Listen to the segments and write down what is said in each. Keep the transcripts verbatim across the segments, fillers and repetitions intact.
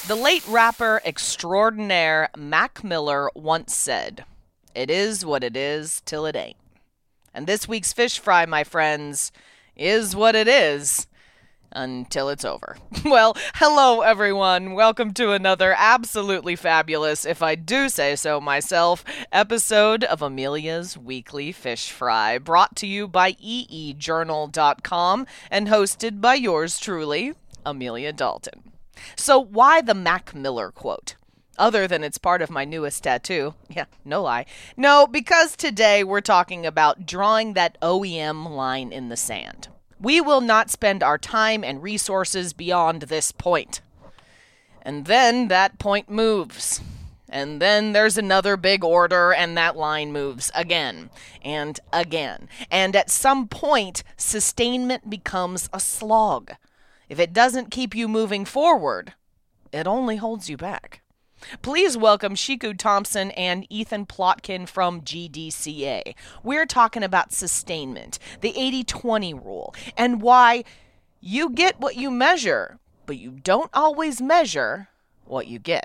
The late rapper extraordinaire Mac Miller once said, "It is what it is till it ain't." And this week's fish fry, my friends, is what it is until it's over. Well, hello everyone. Welcome to another absolutely fabulous, if I do say so myself, episode of Amelia's Weekly Fish Fry, brought to you by e e journal dot com and hosted by yours truly, Amelia Dalton. So why the Mac Miller quote? Other than it's part of my newest tattoo. Yeah, no lie. No, because today we're talking about drawing that O E M line in the sand. We will not spend our time and resources beyond this point. And then that point moves. And then there's another big order and that line moves again and again. And at some point, sustainment becomes a slog. If it doesn't keep you moving forward, it only holds you back. Please welcome Shiku Thompson and Ethan Plotkin from G D C A. We're talking about sustainment, the eighty twenty rule, and why you get what you measure, but you don't always measure what you get.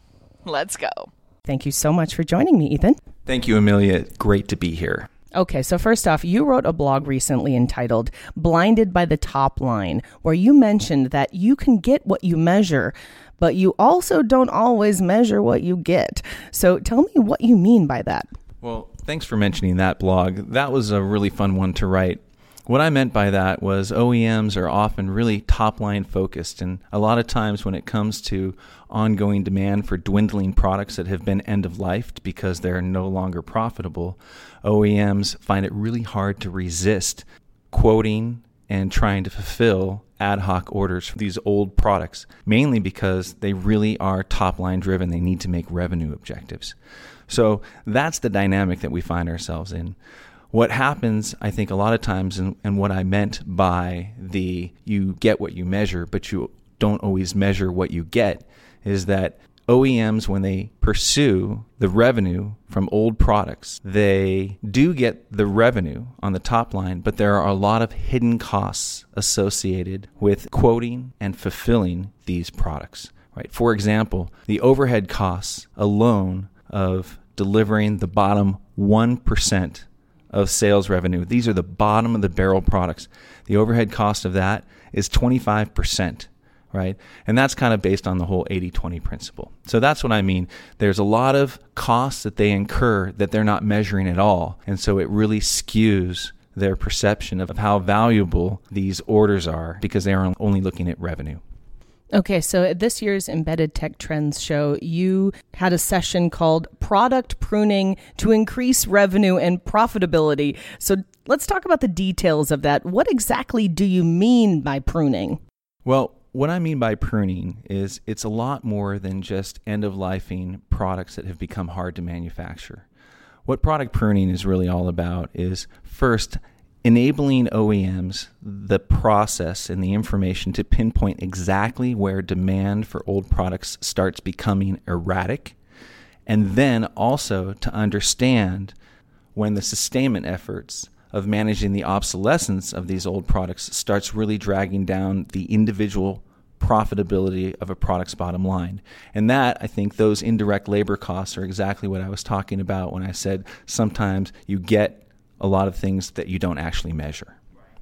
Let's go. Thank you so much for joining me, Ethan. Thank you, Amelia. Great to be here. Okay, so first off, you wrote a blog recently entitled Blinded by the Top Line, where you mentioned that you can get what you measure, but you also don't always measure what you get. So tell me what you mean by that. Well, thanks for mentioning that blog. That was a really fun one to write. What I meant by that was O E Ms are often really top-line focused, and a lot of times when it comes to ongoing demand for dwindling products that have been end-of-lifed because they're no longer profitable, O E Ms find it really hard to resist quoting and trying to fulfill ad hoc orders for these old products, mainly because they really are top-line driven. They need to make revenue objectives. So that's the dynamic that we find ourselves in. What happens, I think, a lot of times, and, and what I meant by the you get what you measure, but you don't always measure what you get, is that O E Ms, when they pursue the revenue from old products, they do get the revenue on the top line, but there are a lot of hidden costs associated with quoting and fulfilling these products. Right? For example, the overhead costs alone of delivering the bottom one percent of sales revenue. These are the bottom of the barrel products. The overhead cost of that is twenty-five percent, right? And that's kind of based on the whole eighty twenty principle. So that's what I mean. There's a lot of costs that they incur that they're not measuring at all. And so it really skews their perception of how valuable these orders are because they are only looking at revenue. Okay, so at this year's Embedded Tech Trends show, you had a session called Product Pruning to Increase Revenue and Profitability. So let's talk about the details of that. What exactly do you mean by pruning? Well, what I mean by pruning is it's a lot more than just end-of-lifing products that have become hard to manufacture. What product pruning is really all about is, first, enabling O E Ms the process and the information to pinpoint exactly where demand for old products starts becoming erratic, and then also to understand when the sustainment efforts of managing the obsolescence of these old products starts really dragging down the individual profitability of a product's bottom line. And that, I think, those indirect labor costs are exactly what I was talking about when I said sometimes you get a lot of things that you don't actually measure.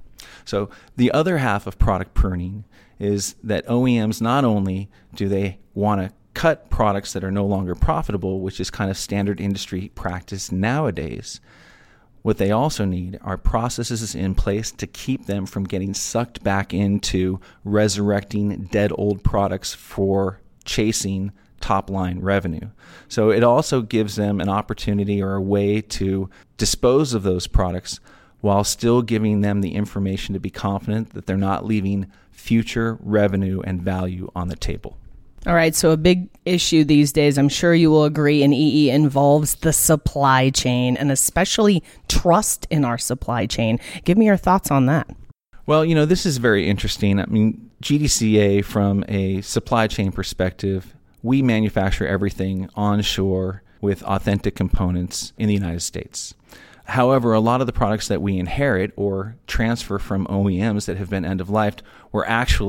So the other half of product pruning is that O E Ms not only do they want to cut products that are no longer profitable, which is kind of standard industry practice nowadays, what they also need are processes in place to keep them from getting sucked back into resurrecting dead old products for chasing top-line revenue. So it also gives them an opportunity or a way to dispose of those products while still giving them the information to be confident that they're not leaving future revenue and value on the table. All right, so a big issue these days, I'm sure you will agree, in E E involves the supply chain, and especially trust in our supply chain. Give me your thoughts on that. Well, you know, this is very interesting. I mean, G D C A, from a supply chain perspective, we manufacture everything onshore with authentic components in the United States. However, a lot of the products that we inherit or transfer from O E Ms that have been end-of-lifed were actually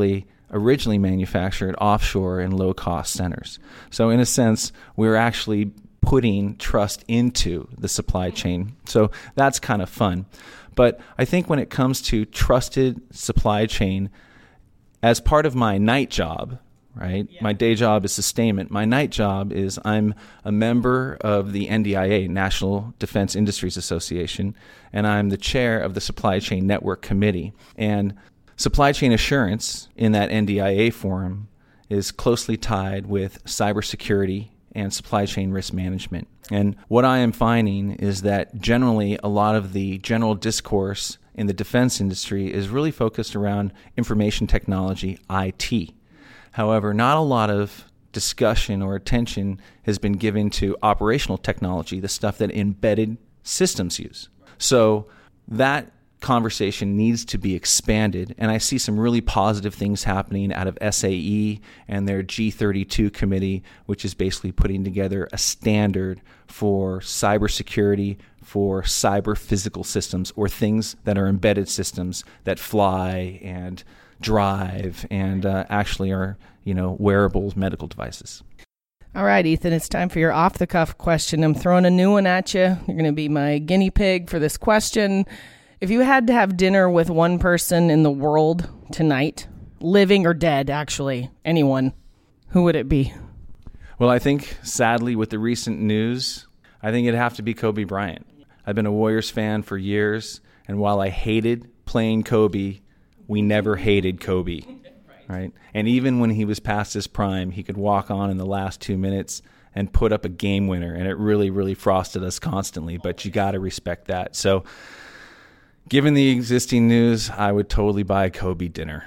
originally manufactured offshore in low-cost centers. So in a sense, we're actually putting trust into the supply chain. So that's kind of fun. But I think when it comes to trusted supply chain, as part of my night job, right? Yeah. My day job is sustainment. My night job is I'm a member of the N D I A, National Defense Industries Association, and I'm the chair of the Supply Chain Network Committee. And supply chain assurance in that N D I A forum is closely tied with cybersecurity and supply chain risk management. And what I am finding is that generally a lot of the general discourse in the defense industry is really focused around information technology, I T. However, not a lot of discussion or attention has been given to operational technology, the stuff that embedded systems use. So that conversation needs to be expanded, and I see some really positive things happening out of S A E and their G thirty-two committee, which is basically putting together a standard for cybersecurity, for cyber physical systems, or things that are embedded systems that fly and drive and uh, actually are, you know, wearable medical devices. All right, Ethan, it's time for your off-the-cuff question. I'm throwing a new one at you. You're going to be my guinea pig for this question. If you had to have dinner with one person in the world tonight, living or dead, actually, anyone, who would it be? Well, I think, sadly, with the recent news, I think it'd have to be Kobe Bryant. I've been a Warriors fan for years, and while I hated playing Kobe, we never hated Kobe, right? And even when he was past his prime, he could walk on in the last two minutes and put up a game winner, and it really, really frosted us constantly, but you got to respect that. So given the existing news, I would totally buy Kobe dinner.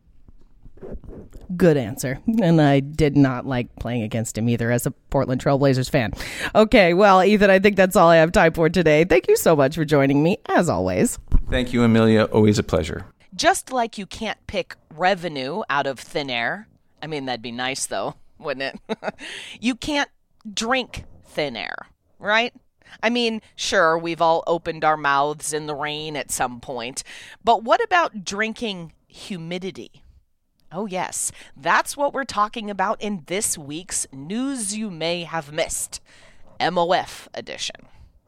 Good answer. And I did not like playing against him either as a Portland Trailblazers fan. Okay, well, Ethan, I think that's all I have time for today. Thank you so much for joining me, as always. Thank you, Amelia. Always a pleasure. Just like you can't pick revenue out of thin air. I mean, that'd be nice, though, wouldn't it? You can't drink thin air, right? I mean, sure, we've all opened our mouths in the rain at some point, but what about drinking humidity? Oh, yes, that's what we're talking about in this week's News You May Have Missed, M O F edition.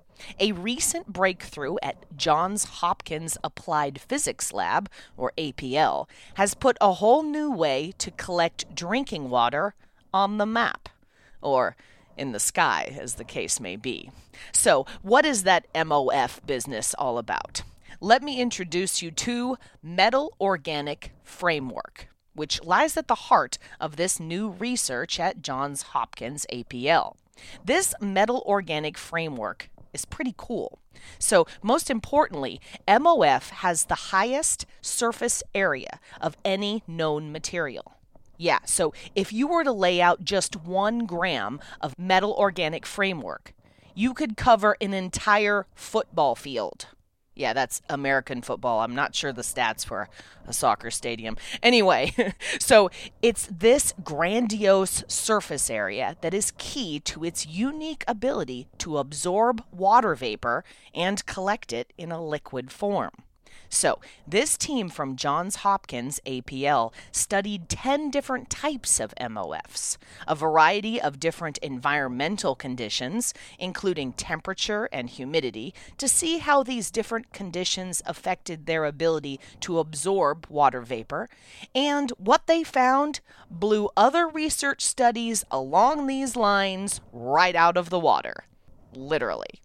A recent breakthrough at Johns Hopkins Applied Physics Lab, or A P L, has put a whole new way to collect drinking water on the map, or in the sky, as the case may be. So, what is that M O F business all about? Let me introduce you to Metal Organic Framework, which lies at the heart of this new research at Johns Hopkins A P L. This Metal Organic Framework is pretty cool. So, most importantly, M O F has the highest surface area of any known material. Yeah, so if you were to lay out just one gram of Metal Organic Framework, you could cover an entire football field. Yeah, that's American football. I'm not sure the stats for a soccer stadium. Anyway, so it's this grandiose surface area that is key to its unique ability to absorb water vapor and collect it in a liquid form. So, this team from Johns Hopkins A P L studied ten different types of M O Fs, a variety of different environmental conditions, including temperature and humidity, to see how these different conditions affected their ability to absorb water vapor, and what they found blew other research studies along these lines right out of the water. Literally.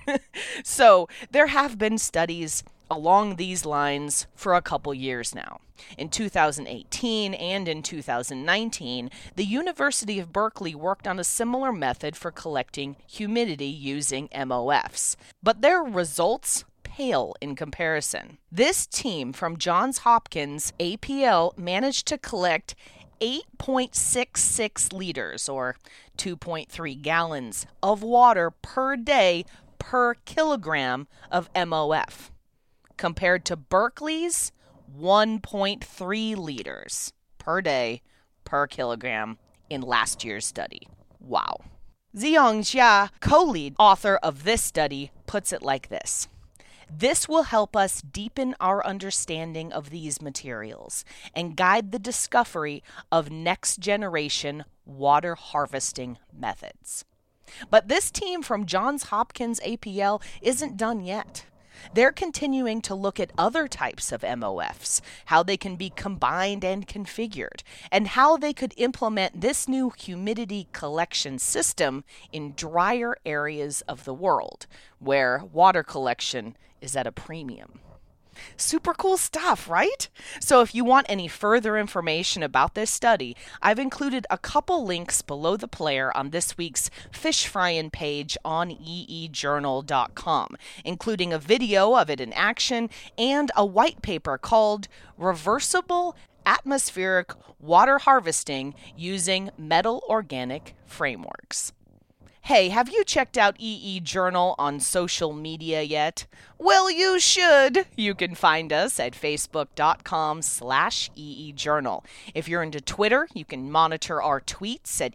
So, there have been studies along these lines for a couple years now. In two thousand eighteen and in two thousand nineteen, the University of Berkeley worked on a similar method for collecting humidity using M O Fs, but their results pale in comparison. This team from Johns Hopkins A P L managed to collect eight point six six liters, or two point three gallons, of water per day per kilogram of M O F, compared to Berkeley's one point three liters per day per kilogram in last year's study. Wow. Ziyong Xia, co-lead author of this study, puts it like this. This will help us deepen our understanding of these materials and guide the discovery of next-generation water harvesting methods. But this team from Johns Hopkins A P L isn't done yet. They're continuing to look at other types of M O Fs, how they can be combined and configured, and how they could implement this new humidity collection system in drier areas of the world, where water collection is at a premium. Super cool stuff, right? So if you want any further information about this study, I've included a couple links below the player on this week's fish frying page on e e journal dot com, including a video of it in action and a white paper called Reversible Atmospheric Water Harvesting Using Metal Organic Frameworks. Hey, have you checked out E E Journal on social media yet? Well, you should. You can find us at facebook.com slash eejournal. If you're into Twitter, you can monitor our tweets at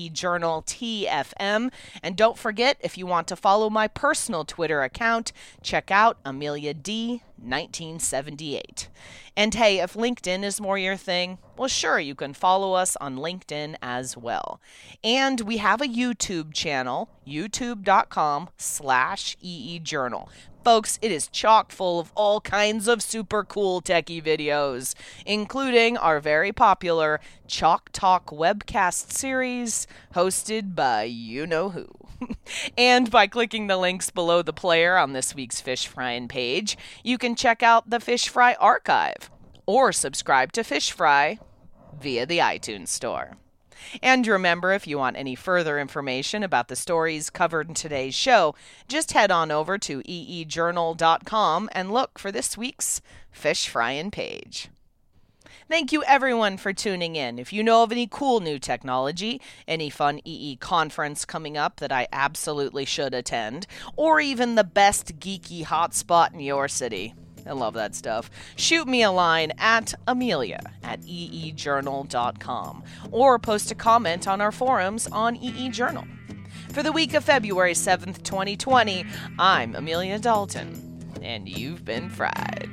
eejournaltfm. And don't forget, if you want to follow my personal Twitter account, check out Amelia D nineteen seventy-eight. And hey, if LinkedIn is more your thing, well, sure, you can follow us on LinkedIn as well. And we have a YouTube channel, youtube.com slash eejournal. Folks, it is chock full of all kinds of super cool techie videos, including our very popular Chalk Talk webcast series hosted by you-know-who. And by clicking the links below the player on this week's Fish Frying page, you can check out the Fish Fry archive or subscribe to Fish Fry via the iTunes Store. And remember, if you want any further information about the stories covered in today's show, just head on over to e e journal dot com and look for this week's Fish Frying page. Thank you, everyone, for tuning in. If you know of any cool new technology, any fun E E conference coming up that I absolutely should attend, or even the best geeky hotspot in your city, I love that stuff, shoot me a line at Amelia at e e journal dot com, or post a comment on our forums on E E Journal. For the week of February seventh, twenty twenty, I'm Amelia Dalton, and you've been fried.